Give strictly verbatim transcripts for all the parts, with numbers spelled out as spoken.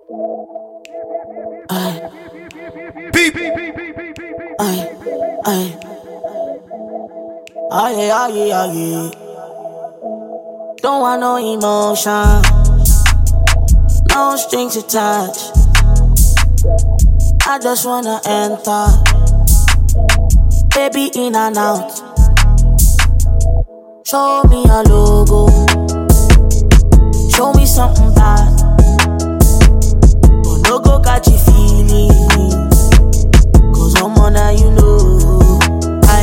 Ay, ay, ay, ay, ay, ay. Don't want no emotion, no strings attached. I just wanna enter, baby in and out. Show me a logo, show me something bad. But no go catch you feeling, cause I'm on that you know. I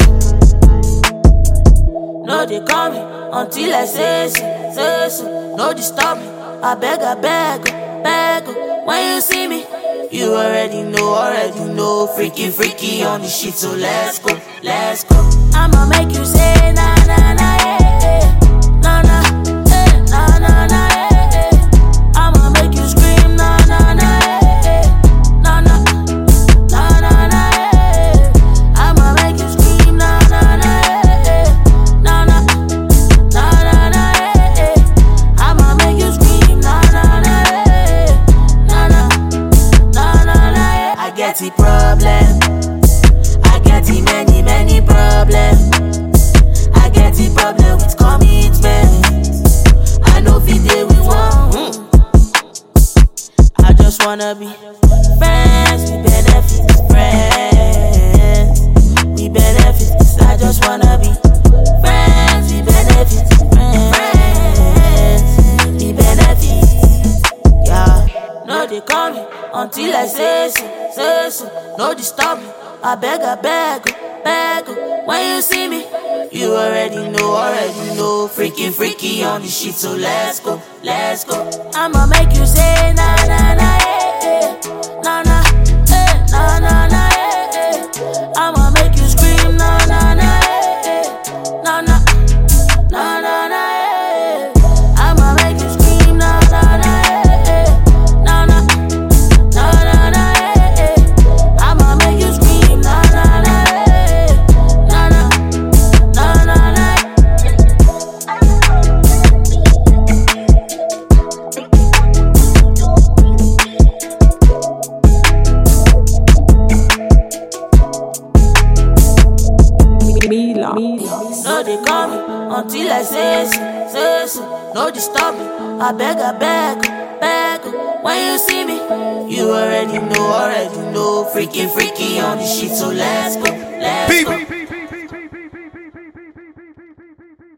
no they call me until I say so, say so. No disturb me, I beg, I beg, beg. When you see me, you already know, already know. Freaky, freaky on the shit, so let's go, let's go. I'ma make you say na na na yeah, yeah. Na na, eh, na na na yeah, yeah. I'ma make you scream na na na yeah, yeah. Na na, na na na yeah. I'ma make you scream na na na yeah, yeah. Na na, na na na yeah. I'ma make you scream na na na yeah. Na na, na na na yeah. I get the problem, I get the many many problems. I get the problem with commitment. I know if they we want. I just wanna be friends, we benefit, friends, we benefit. I just wanna be friends, we benefit, friends, we benefit. Yeah, no they call me until I say so, say so. No disturb me, I beg, I beg, beg. When you see me, you already know, already know. Freaky, freaky on the shit, so let's go, let's go. I'ma make you say na na na yeah, yeah. Na na, eh, na na na yeah, yeah. I'ma make you scream na na na yeah, yeah. Na na, na na na yeah. I'ma make you scream na na na yeah, yeah. Na na, na na na yeah. I'ma make you scream na na na yeah. Na na, na na na. Mila. No they call me until I say so, say so. No disturb me, I beg, I beg, beg. When you see me, you already know, already know. Freaky, freaky on the shit, so let's go, let's go.